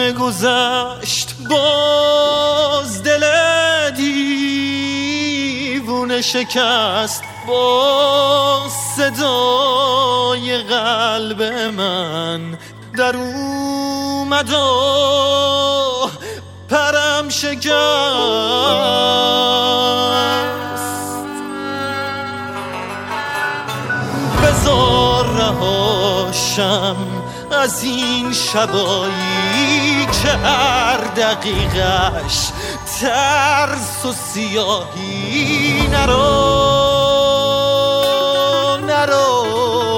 گذشت باز دل دیوونه شکست باز صدای قلب من در اومد و پرم شکست. بذار رهاشم از این شبایی که هر دقیقش ترس و سیاهی. نرو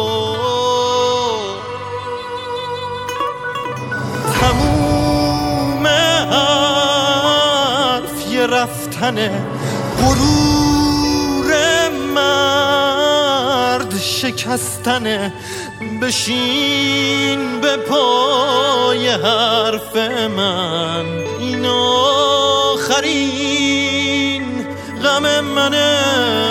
تموم حرف یه رفتنه، غرور مرد شکستنه. بشین به پای حرف من، این آخرین غم منه.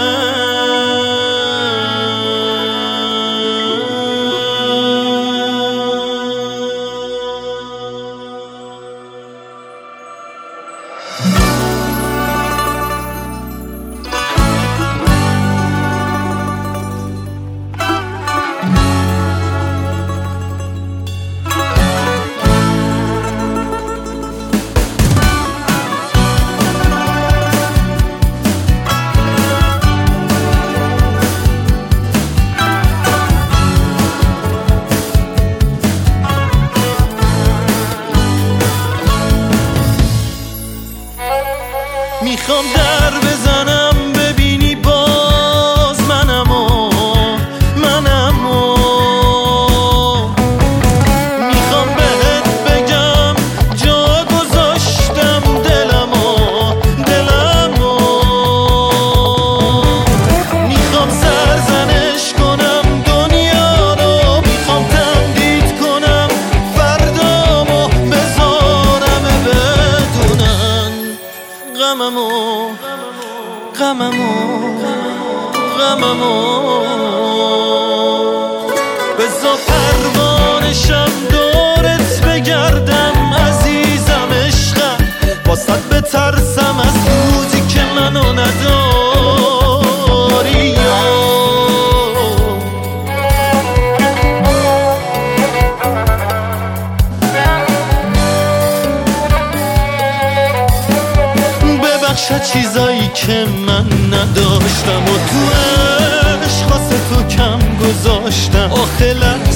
میخوام در بزنم ببینی باز منمو میخوام بهت بگم جا گذاشتم دلمو میخوام سرزنش کنم دنیا رو، میخوام تمدید کنم فردامو، بذارم بدونن غممو. بذار پروانشم دورت بگردم عزیزم عشقم، واسط بترسم از روزی که منو نداری. ببخشد چیزایی که من نداشتم و تو عشق واسه تو کم گذاشتم. آخه